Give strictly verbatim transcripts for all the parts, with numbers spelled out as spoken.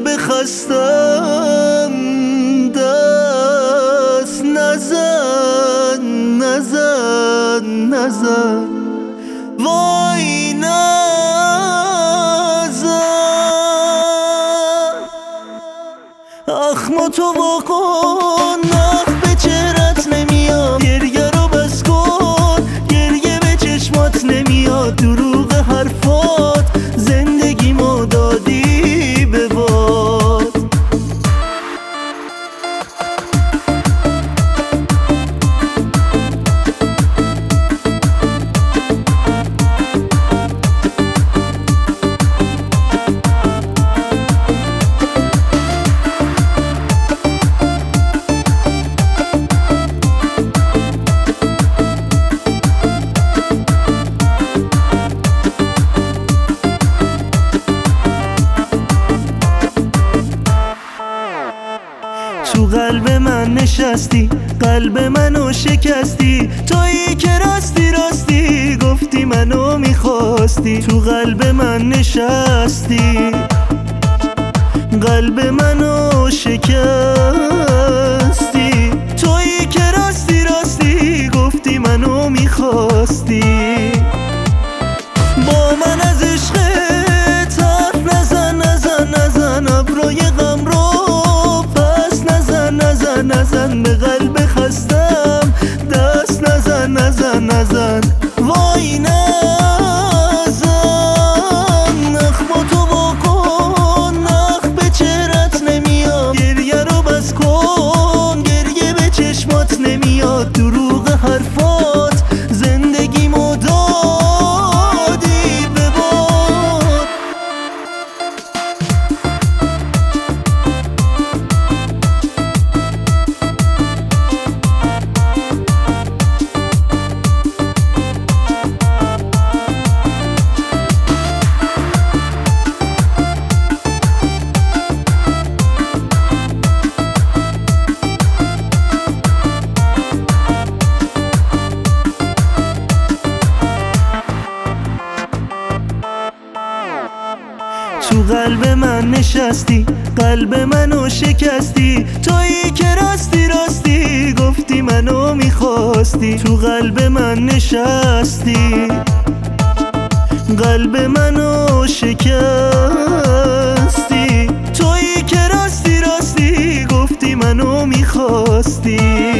قلب خستم دست نزن نزن نزن وای نزن اخماتو واکن نخ به چهرت نمیاد گریه رو بس کن گریه به چشمات نمیاد دروغ حرفات زندگی ما دادی به باد تو قلب من نشستی قلب منو شکستی تویی که راستی راستی گفتی منو میخواستی تو قلب من نشستی قلب منو شکستی تویی که راستی راستی گفتی منو میخواستی با من از عشقت حرف نزن نزن نزن ابروی غم رو نزن نزن به قلب خستم دست نزن نزن نزن وای نزن اخماتو واکن نخ به چهرت نمیاد گریه رو بس کن گریه به چشمات نمیاد دروغ حرفات زندگی مو دادی به باد تو قلب من نشستی قلب منو شکستی تویی که راستی راستی گفتی منو میخواستی تو قلب من نشستی قلب منو شکستی تویی که راستی راستی گفتی منو میخواستی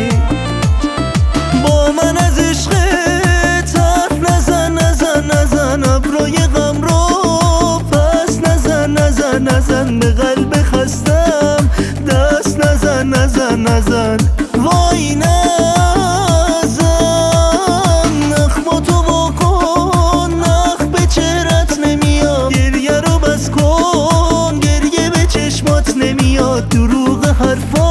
با من از عشقت حرف نزن نزن نزن ابروی غم رو نزن نزن به قلب خستم دست نزن نزن نزن وای نزن اخماتو واکن نخ به چهرت نمیاد گریه رو بس کن گریه به چشمات نمیاد دروغ حرفات